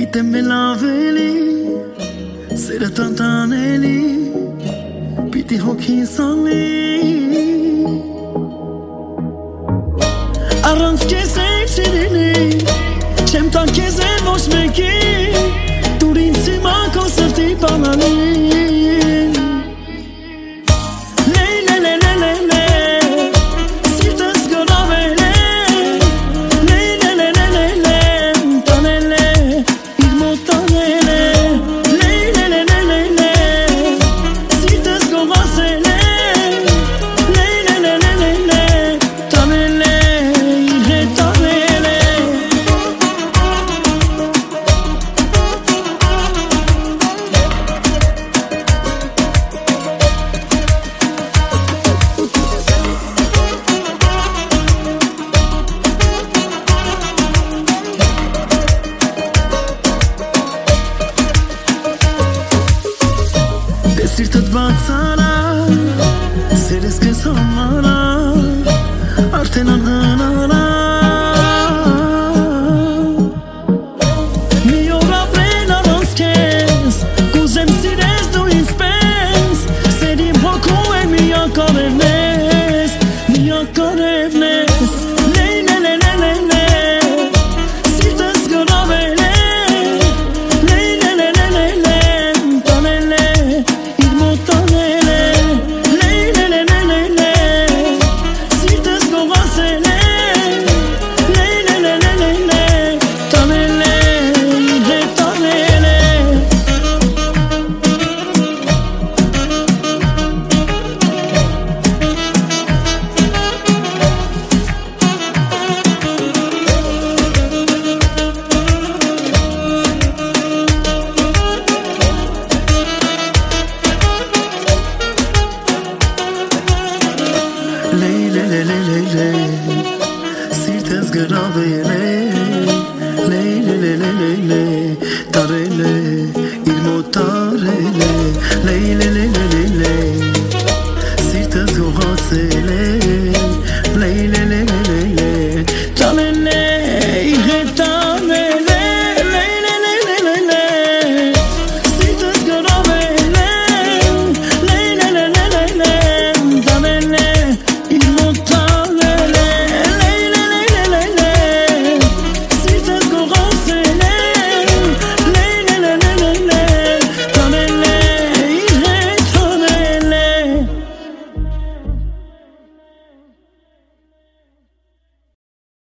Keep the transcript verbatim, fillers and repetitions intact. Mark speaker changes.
Speaker 1: Գիտեմ էլ ավելի սերը տանտանելի պիտի հոգին սանի առանց քեզ էլ սիրելի չեմ տան քեզ էլ ոչ մեկի դուր ինձ հիմա քո սրտի բանալին Սիրտդ բացարա, սերես կեզ համարա, արդեն անհնարա Մի օր ապրեն առանց կեզ, կուզեմ սիրես դու ինձ պես Սերիմ հոգու է միակ արևն ես, միակ արևն ես Sirtes grave